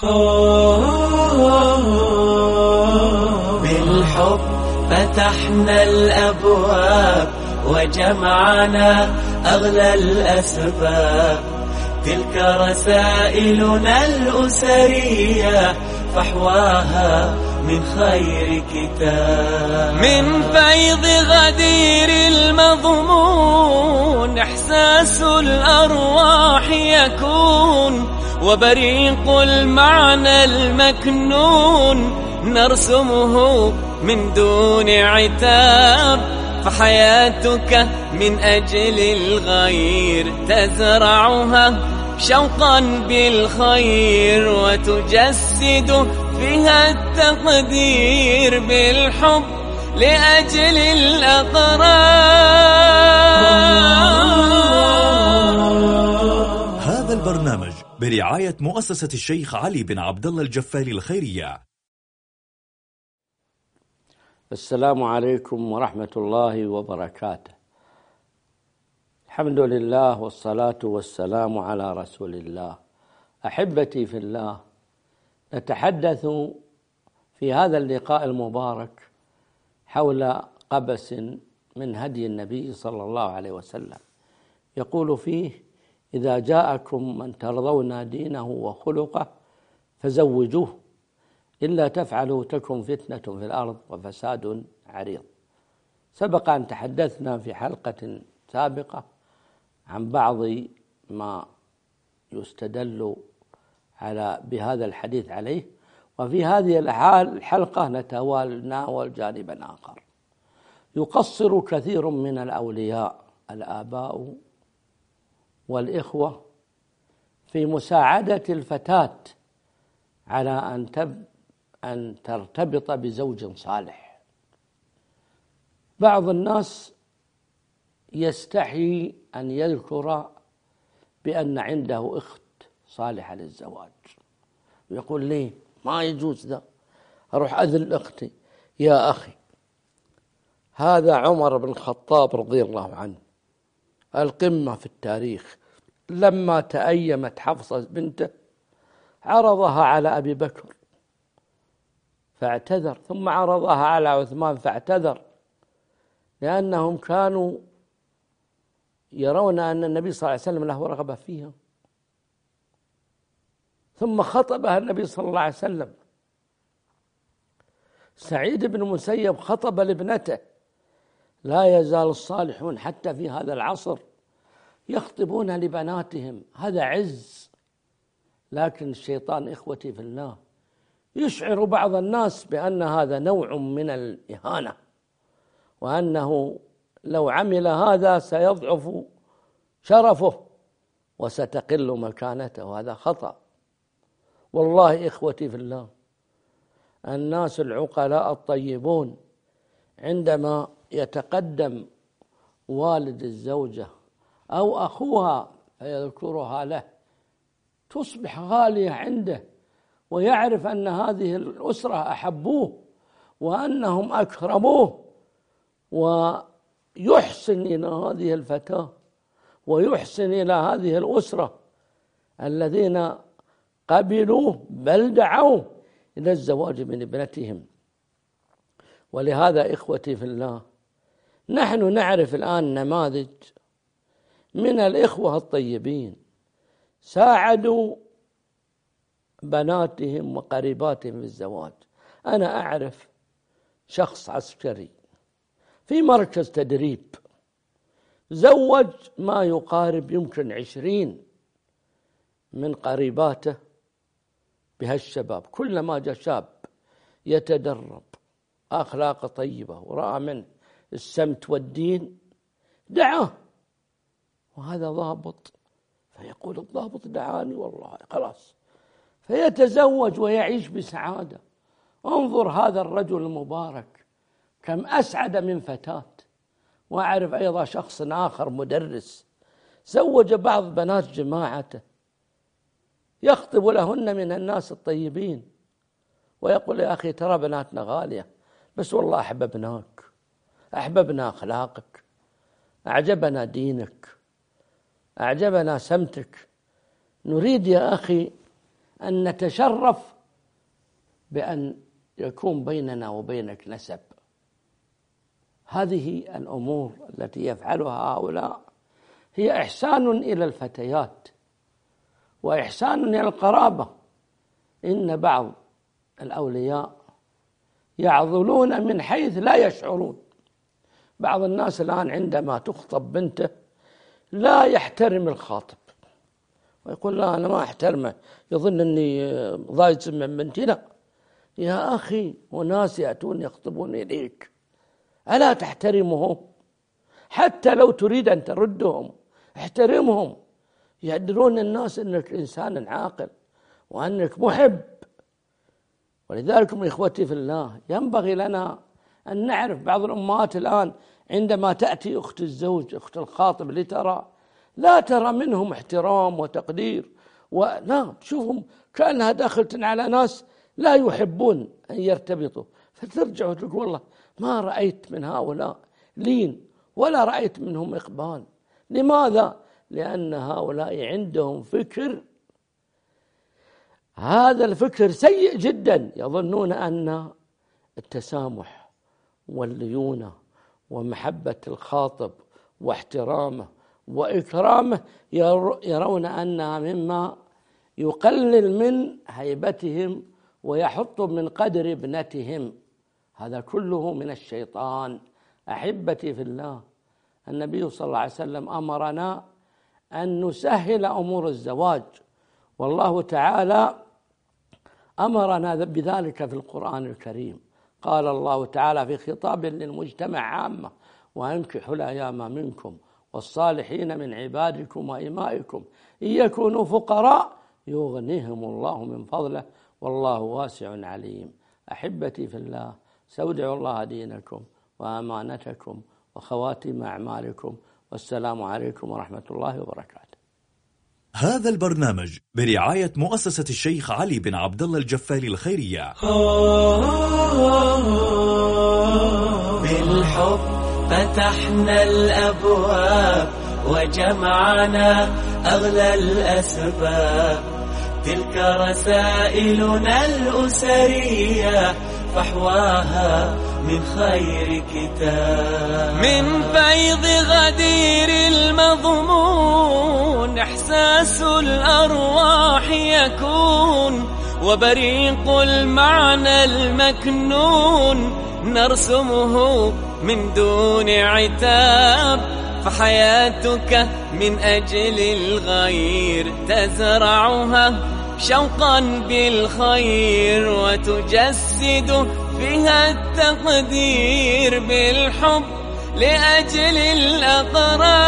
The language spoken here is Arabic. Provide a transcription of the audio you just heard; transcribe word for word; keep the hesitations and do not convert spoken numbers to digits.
بالحب فتحنا الأبواب وجمعنا أغلى الأسباب، تلك رسائلنا الأسرية فحواها من خير كتاب. من فيض غدير المضمون إحساس الأرواح يكون، وبريق المعنى المكنون نرسمه من دون عتاب. فحياتك من أجل الغير تزرعها شوقا بالخير، وتجسد فيها التقدير بالحب لأجل الأقرار. هذا البرنامج برعاية مؤسسة الشيخ علي بن عبد الله الجفاري الخيرية. السلام عليكم ورحمة الله وبركاته. الحمد لله والصلاة والسلام على رسول الله. أحبتي في الله، نتحدث في هذا اللقاء المبارك حول قبس من هدي النبي صلى الله عليه وسلم، يقول فيه: إذا جاءكم من ترضون دينه وخلقه فزوجوه، إلا تفعلوا تكن فتنة في الأرض وفساد عريض. سبق أن تحدثنا في حلقة سابقة عن بعض ما يستدل على بهذا الحديث عليه، وفي هذه الحلقة نتناول جانبا آخر. يقصر كثير من الأولياء الآباء والإخوة في مساعدة الفتاة على أن تب أن ترتبط بزوج صالح. بعض الناس يستحي أن يذكر بأن عنده أخت صالحة للزواج، ويقول لي ما يجوز ذا، أروح أذل أختي. يا أخي، هذا عمر بن الخطاب رضي الله عنه القمة في التاريخ، لما تأيمت حفصة بنته عرضها على أبي بكر فاعتذر، ثم عرضها على عثمان فاعتذر، لأنهم كانوا يرون أن النبي صلى الله عليه وسلم له رغبة فيها. ثم خطبها النبي صلى الله عليه وسلم. سعيد بن المسيب خطب لابنته. لا يزال الصالحون حتى في هذا العصر يخطبون لبناتهم، هذا عز. لكن الشيطان إخوتي في الله يشعر بعض الناس بأن هذا نوع من الإهانة، وأنه لو عمل هذا سيضعف شرفه وستقل مكانته، وهذا خطأ. والله إخوتي في الله، الناس العقلاء الطيبون عندما يتقدم والد الزوجة أو أخوها فيذكرها له تصبح غالية عنده، ويعرف أن هذه الأسرة أحبوه وأنهم أكرموه، ويحسن إلى هذه الفتاة ويحسن إلى هذه الأسرة الذين قبلوه بل دعوه إلى الزواج من ابنتهم. ولهذا إخوتي في الله، نحن نعرف الآن نماذج من الإخوة الطيبين ساعدوا بناتهم وقريباتهم في الزواج. أنا أعرف شخص عسكري في مركز تدريب زوج ما يقارب يمكن عشرين من قريباته بهالشباب. كلما جاء شاب يتدرب أخلاق طيبة ورأى منه السمت والدين دعاه، وهذا ضابط، فيقول الضابط دعاني والله خلاص، فيتزوج ويعيش بسعادة. انظر هذا الرجل المبارك كم أسعد من فتاة. وأعرف أيضا شخص آخر مدرس زوج بعض بنات جماعته، يخطب لهن من الناس الطيبين ويقول يا أخي ترى بناتنا غالية، بس والله أحببناك، أحببنا أخلاقك، أعجبنا دينك، أعجبنا سمتك، نريد يا أخي أن نتشرف بأن يكون بيننا وبينك نسب. هذه الأمور التي يفعلها هؤلاء هي إحسان إلى الفتيات وإحسان إلى القرابة. إن بعض الأولياء يعضلون من حيث لا يشعرون. بعض الناس الآن عندما تخطب بنته لا يحترم الخاطب ويقول لا أنا ما أحترمه، يظن أني ضايج من بنتي. لا يا أخي، وناس يأتون يخطبون إليك ألا تحترمهم؟ حتى لو تريد أن تردهم احترمهم. يدرون الناس أنك إنسان عاقل وأنك محب. ولذلك من إخوتي في الله ينبغي لنا أن نعرف بعض الأمهات الآن عندما تأتي أخت الزوج أخت الخاطب لترى لا ترى منهم احترام وتقدير، ولا تشوفهم كأنها داخلة على ناس لا يحبون أن يرتبطوا، فترجع وتقول والله ما رأيت من هؤلاء لين ولا رأيت منهم إقبال. لماذا؟ لأن هؤلاء عندهم فكر، هذا الفكر سيء جدا. يظنون أن التسامح والليونة ومحبة الخاطب واحترامه وإكرامه يرون أنها مما يقلل من هيبتهم ويحط من قدر ابنتهم. هذا كله من الشيطان. أحبتي في الله، النبي صلى الله عليه وسلم أمرنا أن نسهل أمور الزواج، والله تعالى أمرنا بذلك في القرآن الكريم. قال الله تعالى في خطاب للمجتمع عامة: وأنكحوا الأيام منكم والصالحين من عبادكم وإمائكم إن يكونوا فقراء يغنيهم الله من فضله والله واسع عليم. أحبتي في الله، استودع الله دينكم وأمانتكم وخواتم أعمالكم، والسلام عليكم ورحمة الله وبركاته. هذا البرنامج برعاية مؤسسة الشيخ علي بن عبد الله الجفالي الخيرية. بالحب فتحنا الأبواب وجمعنا أغلى الأسباب، تلك رسائلنا الأسرية فحواها من خير كتاب. من فيض غدير المضمون إحساس الأرواح يكون، وبريق المعنى المكنون نرسمه من دون عتاب. فحياتك من أجل الغير تزرعها شوقا بالخير، وتجسد فيها التقدير بالحب لأجل الأقرب.